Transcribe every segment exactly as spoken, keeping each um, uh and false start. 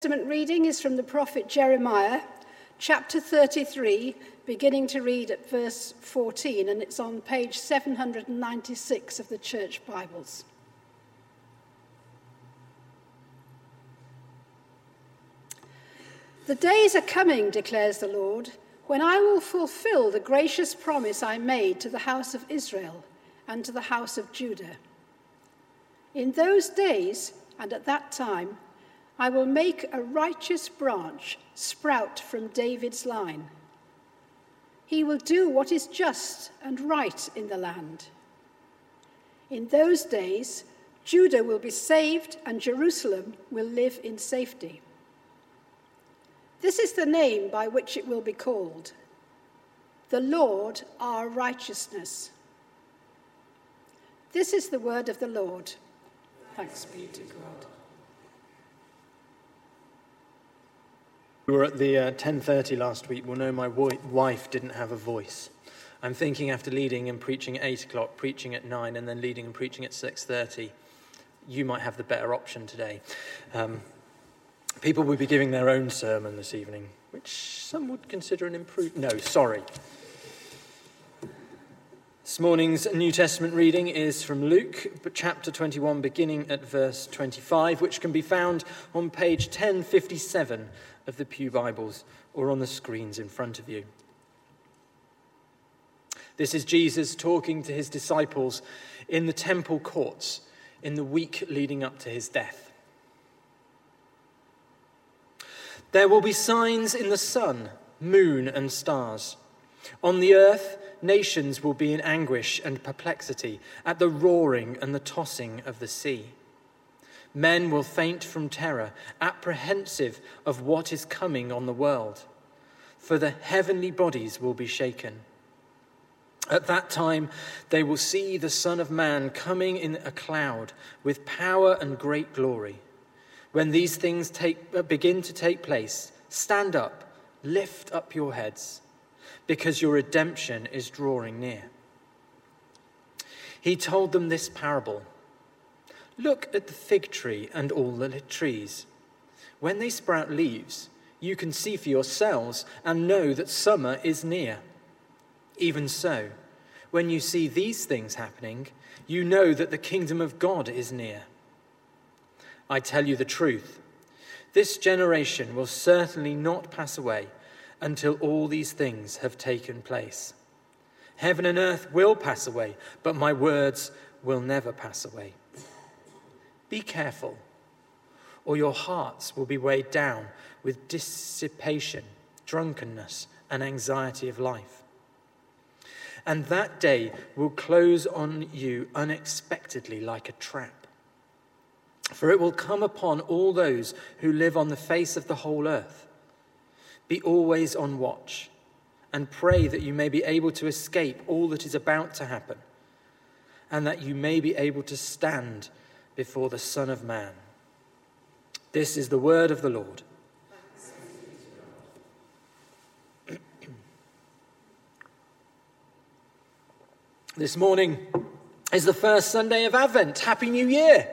Testament reading is from the prophet Jeremiah, chapter thirty-three, beginning to read at verse fourteen, and it's on page seven hundred ninety-six of the Church Bibles. The days are coming, declares the Lord, when I will fulfill the gracious promise I made to the house of Israel and to the house of Judah. In those days and at that time, I will make a righteous branch sprout from David's line. He will do what is just and right in the land. In those days, Judah will be saved and Jerusalem will live in safety. This is the name by which it will be called: the Lord our righteousness. This is the word of the Lord. Thanks be to God. We were at the uh, ten thirty last week. We'll know my wo- wife didn't have a voice. I'm thinking after leading and preaching at eight o'clock, preaching at nine, and then leading and preaching at six thirty, you might have the better option today. Um, people will be giving their own sermon this evening, which some would consider an improvement. No, sorry. This morning's New Testament reading is from Luke, chapter twenty-one, beginning at verse twenty-five, which can be found on page ten fifty-seven of the Pew Bibles or on the screens in front of you. This is Jesus talking to his disciples in the temple courts in the week leading up to his death. There will be signs in the sun, moon, and stars. On the earth, nations will be in anguish and perplexity at the roaring and the tossing of the sea. Men will faint from terror, apprehensive of what is coming on the world, for the heavenly bodies will be shaken. At that time, they will see the Son of Man coming in a cloud with power and great glory. When these things take, begin to take place, stand up, lift up your heads, because your redemption is drawing near. He told them this parable. Look at the fig tree and all the trees. When they sprout leaves, you can see for yourselves and know that summer is near. Even so, when you see these things happening, you know that the kingdom of God is near. I tell you the truth, this generation will certainly not pass away until all these things have taken place. Heaven and earth will pass away, but my words will never pass away. Be careful, or your hearts will be weighed down with dissipation, drunkenness, and anxiety of life. And that day will close on you unexpectedly like a trap. For it will come upon all those who live on the face of the whole earth. Be always on watch, and pray that you may be able to escape all that is about to happen, and that you may be able to stand before the Son of Man. This is the word of the Lord. This morning is the first Sunday of Advent. Happy New Year!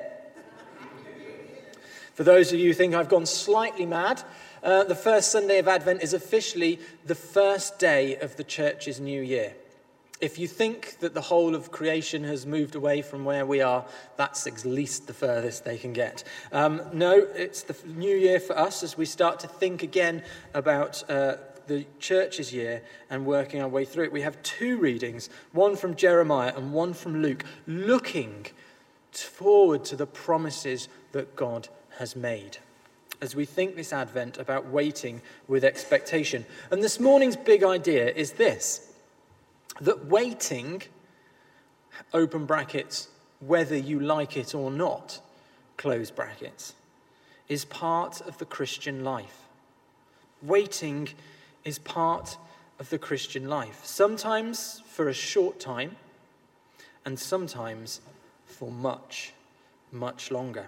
For those of you who think I've gone slightly mad, uh, the first Sunday of Advent is officially the first day of the church's new year. If you think that the whole of creation has moved away from where we are, that's at least the furthest they can get. Um, no, it's the new year for us as we start to think again about uh, the church's year and working our way through it. We have two readings, one from Jeremiah and one from Luke, looking forward to the promises that God has made, as we think this Advent about waiting with expectation. And this morning's big idea is this: that waiting, open brackets, whether you like it or not, close brackets, is part of the Christian life. Waiting is part of the Christian life, sometimes for a short time, and sometimes for much, much longer.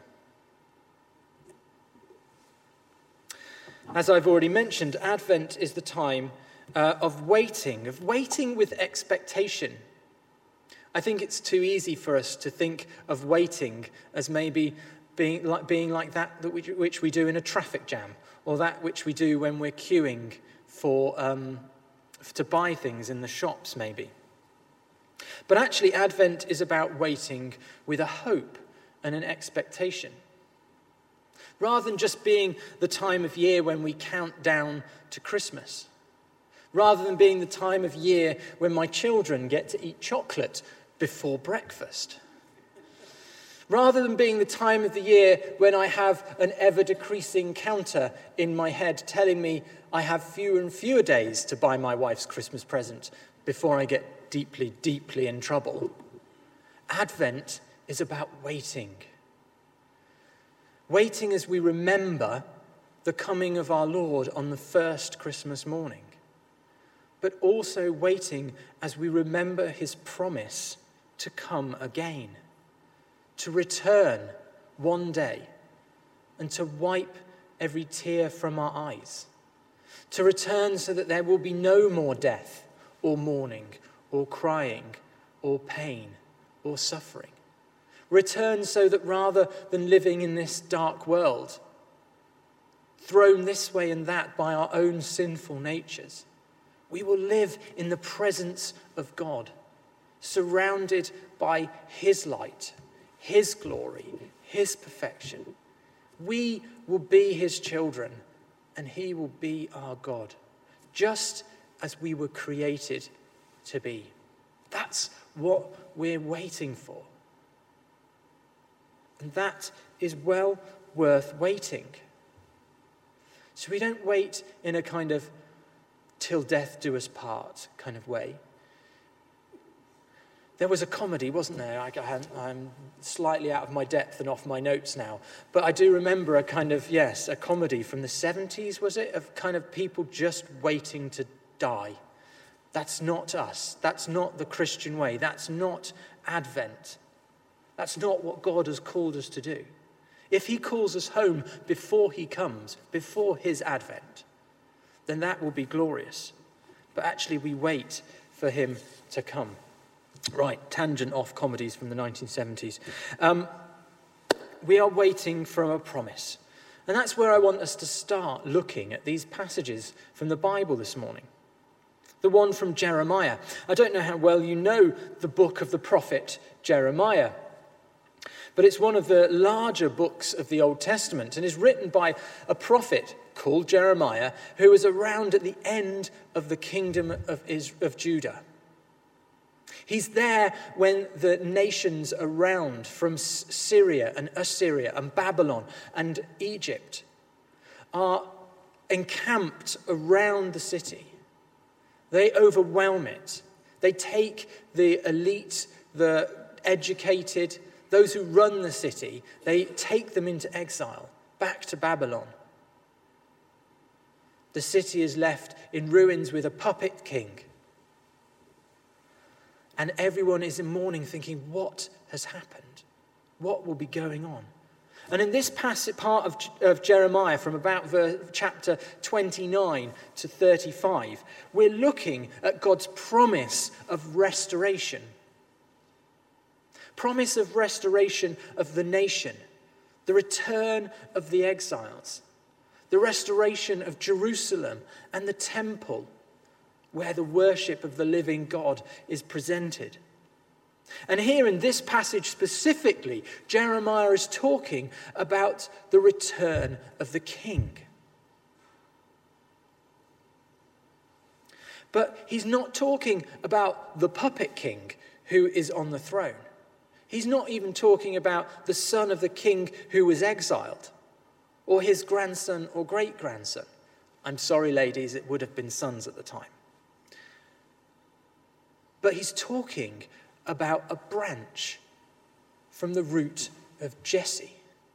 As I've already mentioned, Advent is the time Uh, of waiting, of waiting with expectation. I think it's too easy for us to think of waiting as maybe being like, being like that, that which, which we do in a traffic jam, or that which we do when we're queuing for um, to buy things in the shops, maybe. But actually, Advent is about waiting with a hope and an expectation. Rather than just being the time of year when we count down to Christmas. Rather than being the time of year when my children get to eat chocolate before breakfast. Rather than being the time of the year when I have an ever-decreasing counter in my head telling me I have fewer and fewer days to buy my wife's Christmas present before I get deeply, deeply in trouble. Advent is about waiting. Waiting as we remember the coming of our Lord on the first Christmas morning, but also waiting as we remember his promise to come again, to return one day and to wipe every tear from our eyes, to return so that there will be no more death or mourning or crying or pain or suffering. Return so that rather than living in this dark world, thrown this way and that by our own sinful natures, we will live in the presence of God, surrounded by his light, his glory, his perfection. We will be his children, and he will be our God, just as we were created to be. That's what we're waiting for. And that is well worth waiting. So we don't wait in a kind of till death do us part kind of way. There was a comedy, wasn't there? I, I'm slightly out of my depth and off my notes now. But I do remember a kind of, yes, a comedy from the seventies, was it? Of kind of people just waiting to die. That's not us. That's not the Christian way. That's not Advent. That's not what God has called us to do. If he calls us home before he comes, before his Advent, then that will be glorious. But actually we wait for him to come. Right, tangent off comedies from the nineteen seventies. Um, we are waiting for a promise. And that's where I want us to start looking at these passages from the Bible this morning. The one from Jeremiah. I don't know how well you know the book of the prophet Jeremiah, but it's one of the larger books of the Old Testament and is written by a prophet called Jeremiah who was around at the end of the kingdom of Israel, of Judah. He's there when the nations around from Syria and Assyria and Babylon and Egypt are encamped around the city. They overwhelm it. They take the elite, the educated, those who run the city, they take them into exile, back to Babylon. The city is left in ruins with a puppet king. And everyone is in mourning thinking, what has happened? What will be going on? And in this passage, part of, of Jeremiah, from about verse, chapter twenty-nine to thirty-five, we're looking at God's promise of restoration. Promise of restoration of the nation, the return of the exiles, the restoration of Jerusalem and the temple, where the worship of the living God is presented. And here in this passage specifically, Jeremiah is talking about the return of the king. But he's not talking about the puppet king who is on the throne. He's not even talking about the son of the king who was exiled, or his grandson or great-grandson. I'm sorry, ladies, it would have been sons at the time. But he's talking about a branch from the root of Jesse.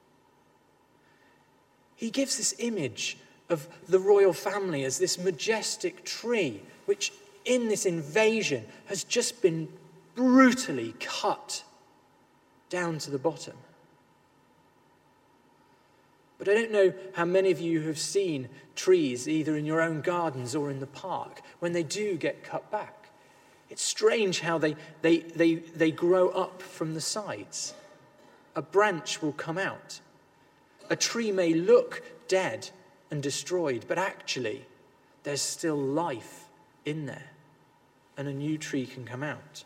He gives this image of the royal family as this majestic tree, which in this invasion has just been brutally cut down to the bottom. But I don't know how many of you have seen trees either in your own gardens or in the park when they do get cut back. It's strange how they, they, they, they grow up from the sides. A branch will come out A tree may look dead and destroyed, but actually there's still life in there, and a new tree can come out.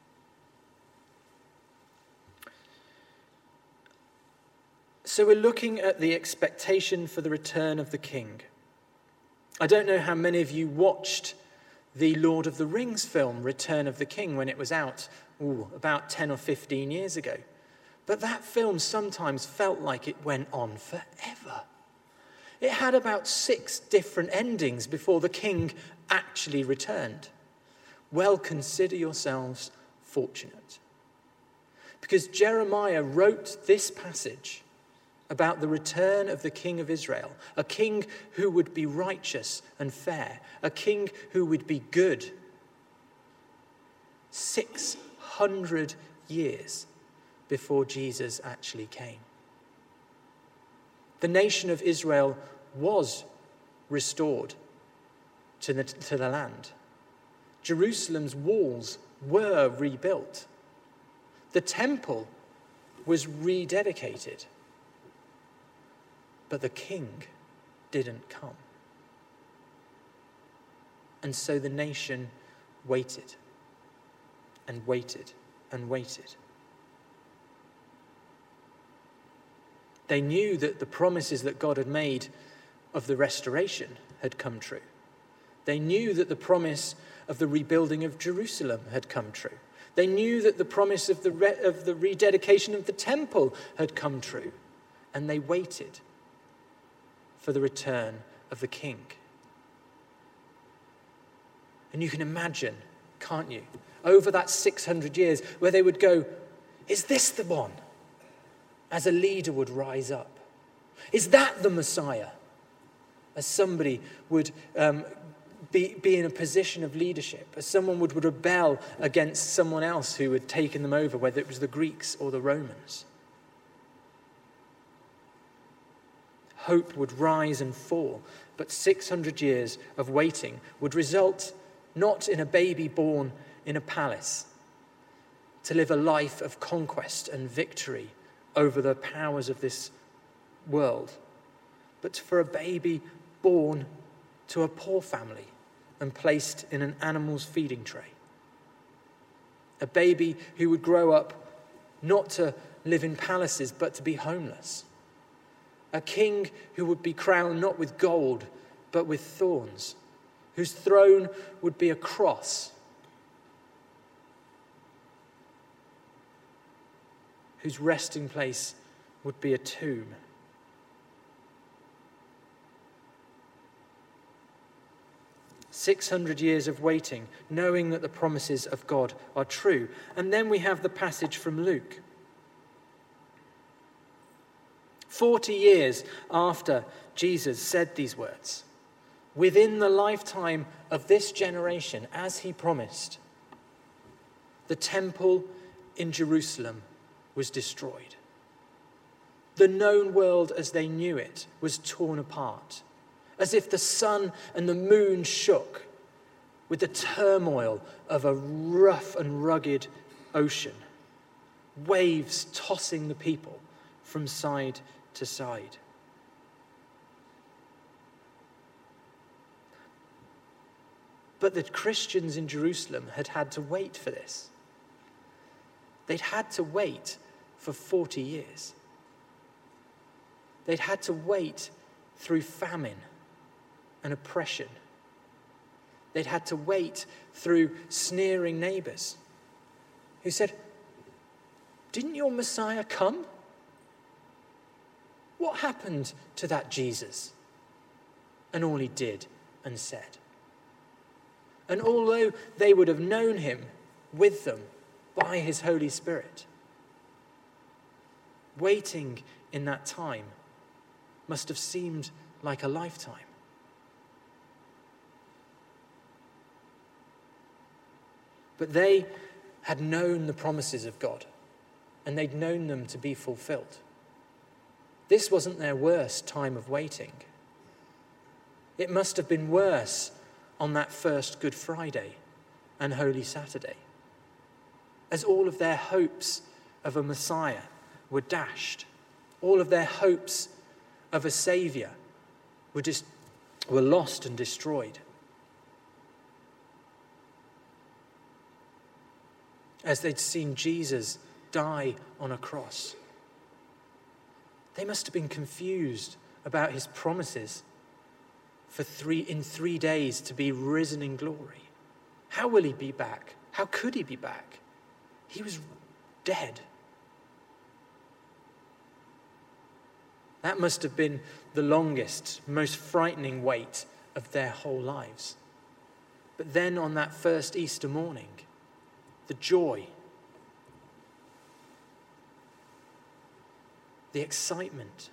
So we're looking at the expectation for the return of the king. I don't know how many of you watched the Lord of the Rings film, Return of the King, when it was out ooh, about ten or fifteen years ago. But that film sometimes felt like it went on forever. It had about six different endings before the king actually returned. Well, consider yourselves fortunate. Because Jeremiah wrote this passage about the return of the king of Israel, a king who would be righteous and fair, a king who would be good. six hundred years before Jesus actually came. The nation of Israel was restored to the, to the land. Jerusalem's walls were rebuilt. The temple was rededicated. But the king didn't come. And so the nation waited and waited and waited. They knew that the promises that God had made of the restoration had come true. They knew that the promise of the rebuilding of Jerusalem had come true. They knew that the promise of the, re- of the rededication of the temple had come true. And they waited for the return of the king. And you can imagine, can't you, over that six hundred years where they would go, is this the one? As a leader would rise up. Is that the Messiah? As somebody would um, be, be in a position of leadership, as someone would, would rebel against someone else who had taken them over, whether it was the Greeks or the Romans. Hope would rise and fall, but six hundred years of waiting would result not in a baby born in a palace to live a life of conquest and victory over the powers of this world, but for a baby born to a poor family and placed in an animal's feeding tray. A baby who would grow up not to live in palaces, but to be homeless. A king who would be crowned not with gold, but with thorns, whose throne would be a cross, whose resting place would be a tomb. six hundred years of waiting, knowing that the promises of God are true. And then we have the passage from Luke. Forty years after Jesus said these words, within the lifetime of this generation, as he promised, the temple in Jerusalem was destroyed. The known world as they knew it was torn apart, as if the sun and the moon shook with the turmoil of a rough and rugged ocean, waves tossing the people from side to side. But the Christians in Jerusalem had had to wait for this. They'd had to wait for forty years. They'd had to wait through famine and oppression. They'd had to wait through sneering neighbors who said, "Didn't your Messiah come? What happened to that Jesus?" And all he did and said. And although they would have known him with them by his Holy Spirit, waiting in that time must have seemed like a lifetime. But they had known the promises of God, and they'd known them to be fulfilled. This wasn't their worst time of waiting. It must have been worse on that first Good Friday and Holy Saturday, as all of their hopes of a Messiah were dashed. All of their hopes of a saviour were just were lost and destroyed. As they'd seen Jesus die on a cross. They must have been confused about his promises for three in three days to be risen in glory. How will he be back? How could he be back? He was dead. That must have been the longest, most frightening wait of their whole lives. But then on that first Easter morning, the joy, the excitement,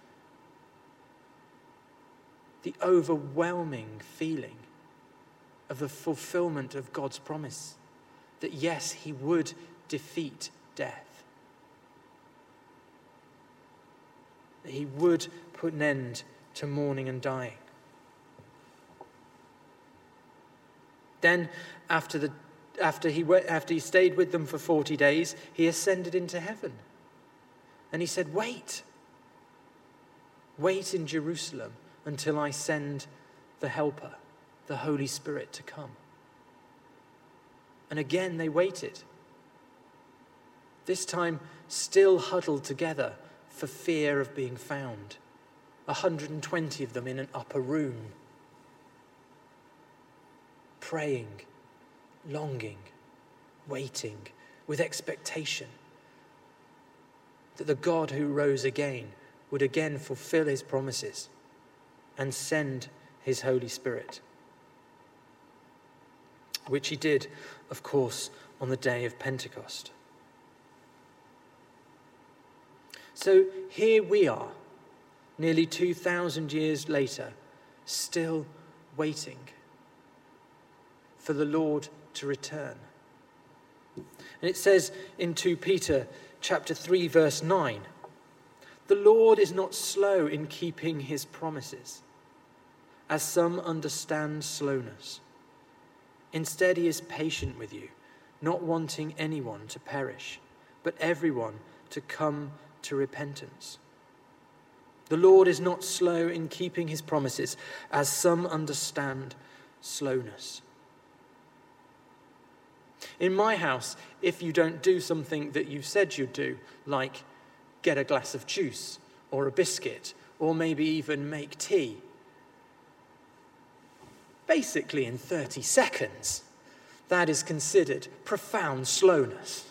the overwhelming feeling of the fulfillment of God's promise that yes, he would defeat death. That he would put an end to mourning and dying. Then, after the after he went, after he stayed with them for forty days, he ascended into heaven. And he said, "Wait. Wait in Jerusalem until I send the Helper, the Holy Spirit, to come." And again they waited. This time still huddled together for fear of being found. one hundred twenty of them in an upper room. Praying, longing, waiting, with expectation that the God who rose again would again fulfill his promises and send his Holy Spirit. Which he did, of course, on the day of Pentecost. So here we are, nearly two thousand years later, still waiting for the Lord to return. And it says in Second Peter chapter three, verse nine, "The Lord is not slow in keeping his promises, as some understand slowness. Instead, he is patient with you, not wanting anyone to perish, but everyone to come to repentance. The Lord is not slow in keeping his promises, as some understand slowness." In my house, if you don't do something that you've said you'd do, like get a glass of juice or a biscuit, or maybe even make tea, basically in thirty seconds, that is considered profound slowness.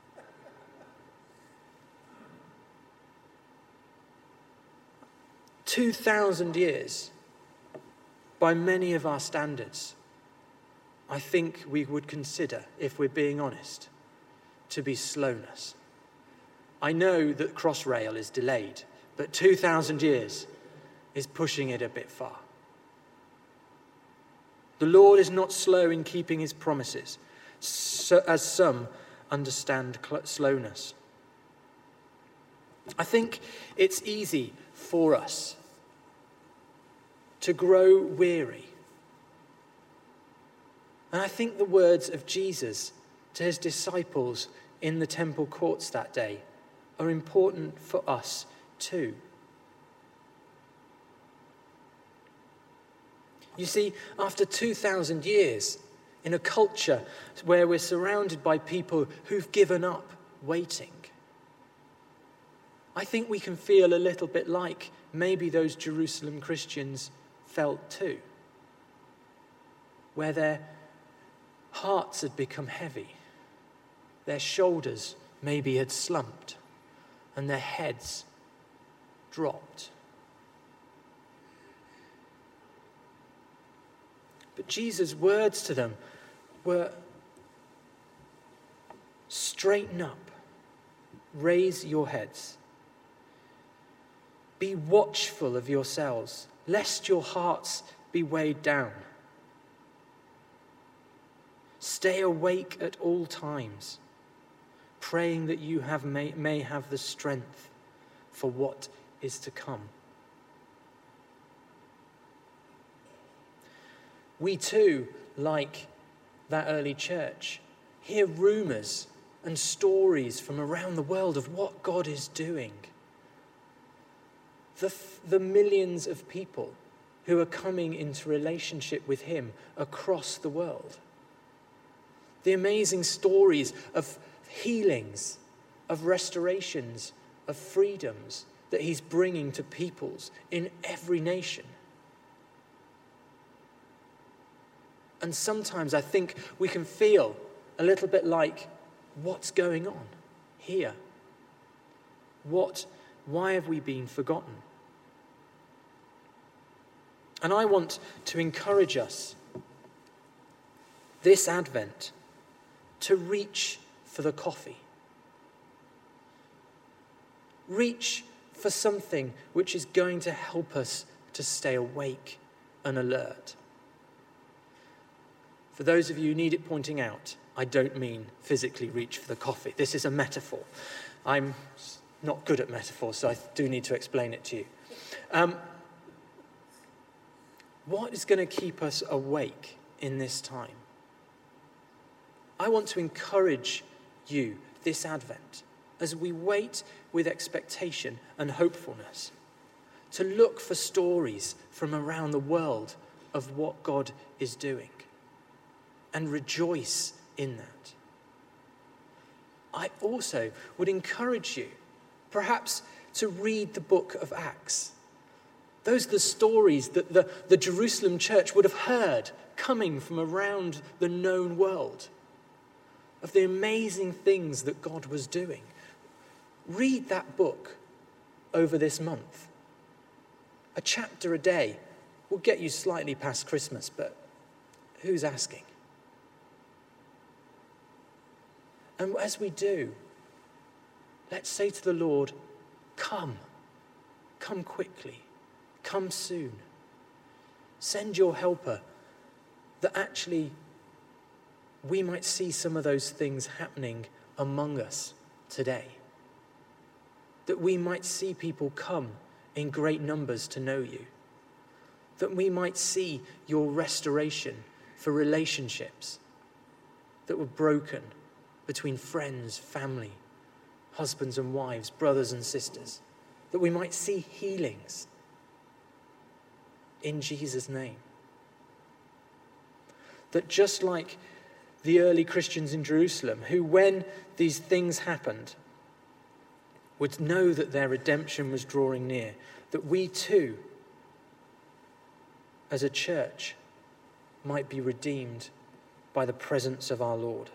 Two thousand years, by many of our standards, I think we would consider, if we're being honest, to be slowness. I know that Crossrail is delayed, but two thousand years is pushing it a bit far. The Lord is not slow in keeping his promises, so, as some understand cl- slowness. I think it's easy for us to grow weary. And I think the words of Jesus to his disciples in the temple courts that day are important for us too. You see, after two thousand years, in a culture where we're surrounded by people who've given up waiting, I think we can feel a little bit like maybe those Jerusalem Christians felt too, where their hearts had become heavy, their shoulders maybe had slumped, and their heads dropped. But Jesus' words to them were, "Straighten up, raise your heads, be watchful of yourselves, lest your hearts be weighed down. Stay awake at all times, praying that you have may, may have the strength for what is to come." We too, like that early church, hear rumors and stories from around the world of what God is doing. the, the millions of people who are coming into relationship with him across the world. The amazing stories of healings, of restorations, of freedoms that he's bringing to peoples in every nation. And sometimes I think we can feel a little bit like, what's going on here? What, why have we been forgotten? And I want to encourage us this Advent to reach for the coffee. Reach for something which is going to help us to stay awake and alert. For those of you who need it pointing out, I don't mean physically reach for the coffee. This is a metaphor. I'm not good at metaphors, so I do need to explain it to you. Um, what is going to keep us awake in this time? I want to encourage you this Advent, as we wait with expectation and hopefulness, to look for stories from around the world of what God is doing and rejoice in that. I also would encourage you, perhaps, to read the book of Acts. Those are the stories that the, the Jerusalem church would have heard coming from around the known world, of the amazing things that God was doing. Read that book over this month. A chapter a day will get you slightly past Christmas, but who's asking? And as we do, let's say to the Lord, come, come quickly, come soon. Send your helper, that actually we might see some of those things happening among us today. That we might see people come in great numbers to know you. That we might see your restoration for relationships that were broken between friends, family, husbands and wives, brothers and sisters. That we might see healings in Jesus' name. That just like the early Christians in Jerusalem, who when these things happened, would know that their redemption was drawing near, that we too, as a church, might be redeemed by the presence of our Lord.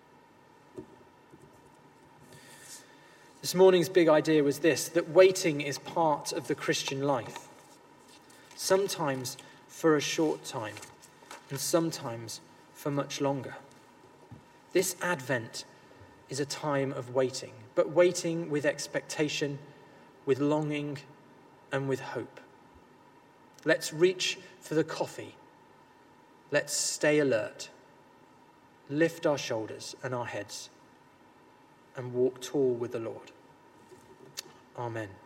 This morning's big idea was this, that waiting is part of the Christian life. Sometimes for a short time, and sometimes for much longer. This Advent is a time of waiting, but waiting with expectation, with longing, and with hope. Let's reach for the coffee. Let's stay alert, lift our shoulders and our heads, and walk tall with the Lord. Amen.